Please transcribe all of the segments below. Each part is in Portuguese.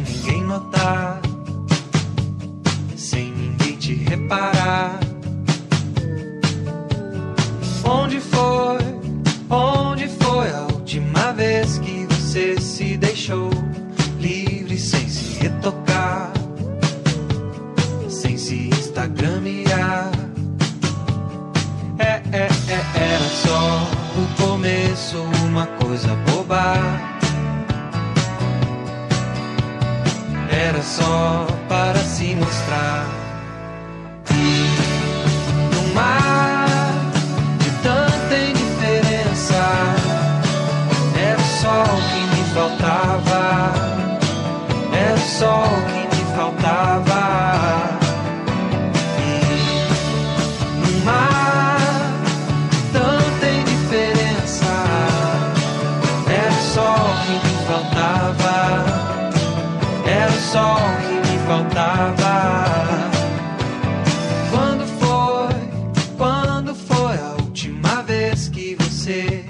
ninguém notar, sem ninguém te reparar. Onde foi a última vez que você se deixou livre sem se retocar, sem se instagramear? Era só o começo, uma coisa boba. Era só para se mostrar. E no mar de tanta indiferença, era só o que me faltava. Era só o que me faltava. E no mar de tanta indiferença, era só o que me faltava. Era só o que me faltava. Quando foi a última vez que você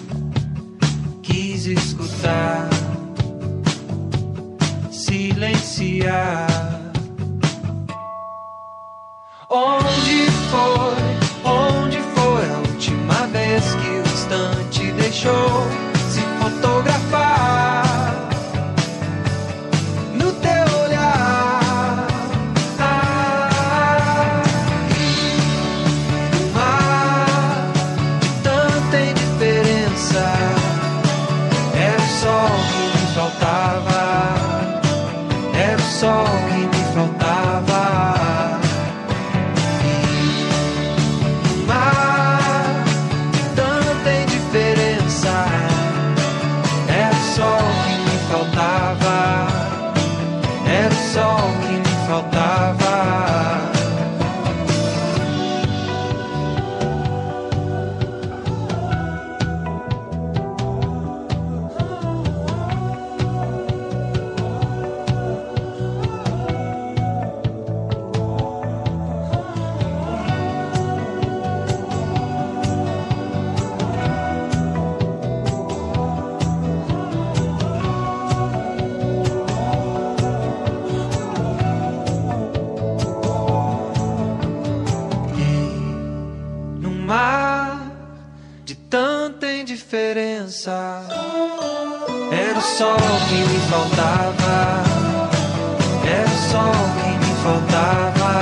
quis escutar, silenciar? Onde foi a última vez que o instante deixou se fotografar no teu olhar? No mar de tanta indiferença, era só o que me faltava. Era só o que me faltava. No mar de tanta indiferença, era só o que me faltava. Era só o que me faltava. De tanta indiferença, era só o que me faltava. Era só o que me faltava.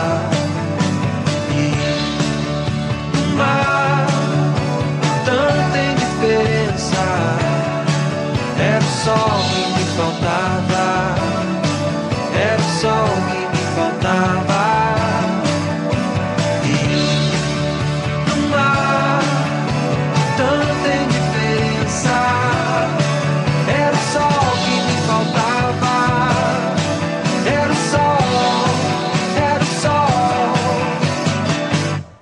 E no mar de tanta indiferença, era só o que me faltava.